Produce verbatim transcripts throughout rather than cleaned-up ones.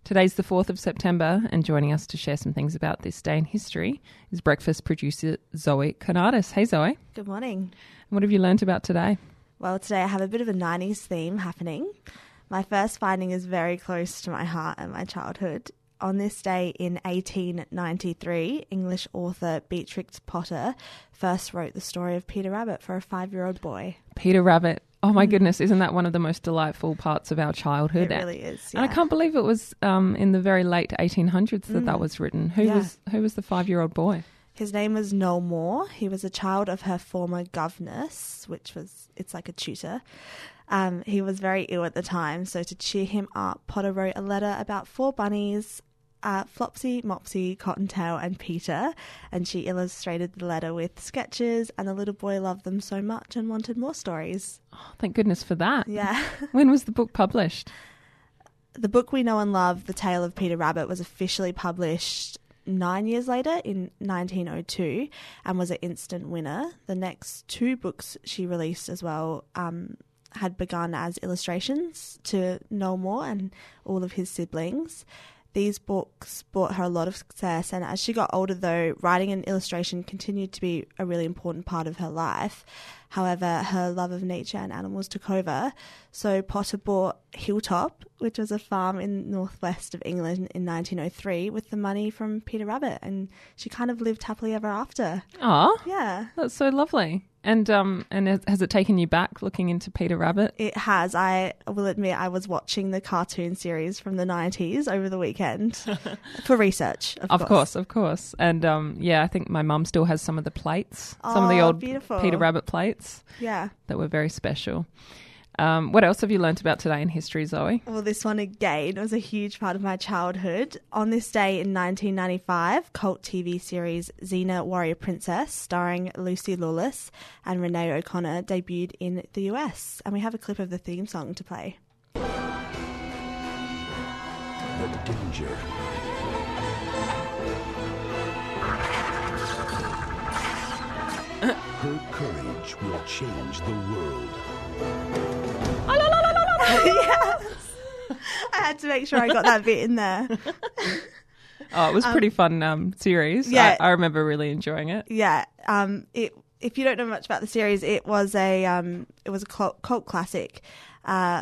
Today's the fourth of September, and joining us to share some things about this day in history is breakfast producer Zoe Carnatis. Hey, Zoe. Good morning. What have you learnt about today? Well, today I have a bit of a nineties theme happening. My first finding is very close to my heart and my childhood. On this day in eighteen ninety-three, English author Beatrix Potter first wrote the story of Peter Rabbit for a five-year-old boy. Peter Rabbit. Oh, my goodness. Isn't that one of the most delightful parts of our childhood? It really is, yeah. And I can't believe it was um, in the very late eighteen hundreds that Mm. that was written. Who Yeah. was who was the five-year-old boy? His name was Noel Moore. He was a child of her former governess, which was, it's like a tutor. Um, he was very ill at the time, so to cheer him up, Potter wrote a letter about four bunnies, uh, Flopsy, Mopsy, Cottontail and Peter, and she illustrated the letter with sketches, and the little boy loved them so much and wanted more stories. Oh, thank goodness for that. Yeah. When was the book published? The book we know and love, The Tale of Peter Rabbit, was officially published nine years later in nineteen oh two and was an instant winner. The next two books she released as well um, had begun as illustrations to Noel Moore and all of his siblings. These books brought her a lot of success, and as she got older though, writing and illustration continued to be a really important part of her life. However, her love of nature and animals took over, so Potter bought Hilltop, which was a farm in northwest of England in nineteen oh three, with the money from Peter Rabbit, and she kind of lived happily ever after. Oh, Yeah. that's so lovely. And um, and has- has it taken you back looking into Peter Rabbit? It has. I will admit I was watching the cartoon series from the nineties over the weekend for research, of, Of course, of course. And um, yeah, I think my mum still has some of the plates, some of the Oh, old beautiful. Peter Rabbit plates Yeah. that were very special. Um, what else have you learnt about today in history, Zoe? Well, this one again was a huge part of my childhood. On this day in nineteen ninety-five, cult T V series Xena Warrior Princess, starring Lucy Lawless and Renee O'Connor, debuted in the U S. And we have a clip of the theme song to play. The danger. Her courage will change the world. Yes! I had to make sure I got that bit in there. Oh, it was a pretty fun um, series. yeah. I, I remember really enjoying it. Yeah, um, it. If you don't know much about the series, it was a um, it was a cult, cult classic. Uh,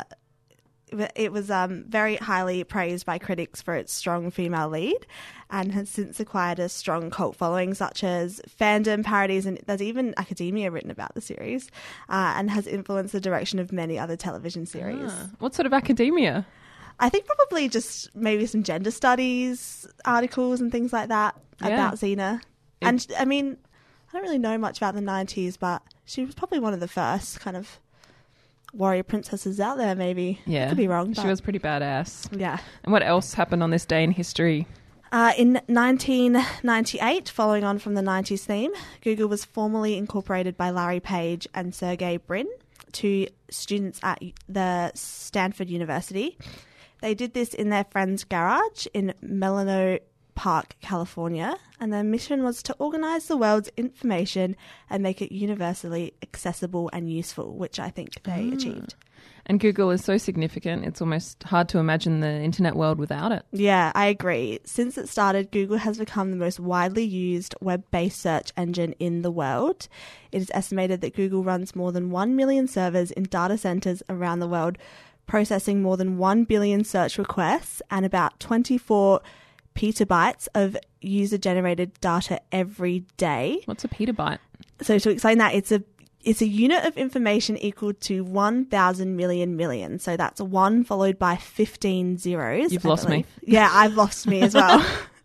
it was um, very highly praised by critics for its strong female lead, and has since acquired a strong cult following, such as fandom, parodies, and there's even academia written about the series, uh, and has influenced the direction of many other television series. Ah, what sort of academia? I think probably just maybe some gender studies articles and things like that Yeah. about Xena. And I mean, I don't really know much about the nineties, but she was probably one of the first kind of warrior princesses out there, maybe. I Yeah. could be wrong. She but- was pretty badass. Yeah. And what else happened on this day in history? Uh, in nineteen ninety-eight, following on from the nineties theme, Google was formally incorporated by Larry Page and Sergey Brin, two students at the Stanford University. They did this in their friend's garage in Menlo Park, California, and their mission was to organise the world's information and make it universally accessible and useful, which I think they achieved. And Google is so significant, it's almost hard to imagine the internet world without it. Yeah, I agree. Since it started, Google has become the most widely used web-based search engine in the world. It is estimated that Google runs more than one million servers in data centres around the world, processing more than one billion search requests and about twenty-four petabytes of user-generated data every day. What's a petabyte? So to explain that, it's a it's a unit of information equal to one thousand million million. So that's one followed by fifteen zeros. You've I lost me. believe. Yeah, I've lost me as well.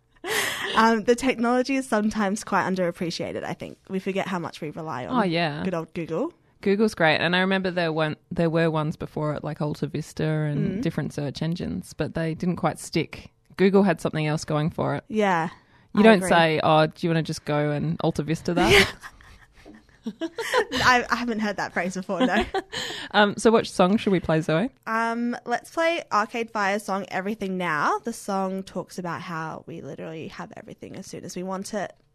um, the technology is sometimes quite underappreciated, I think. We forget how much we rely on Oh, yeah. good old Google. Google's great. And I remember there weren't, there were ones before it, like Alta Vista and different search engines, but they didn't quite stick. Google had something else going for it. Yeah. You I don't agree. say, oh, do you want to just go and Alta Vista that? I, I haven't heard that phrase before, no. um, so what song should we play, Zoe? Um, let's play Arcade Fire's song Everything Now. The song talks about how we literally have everything as soon as we want it.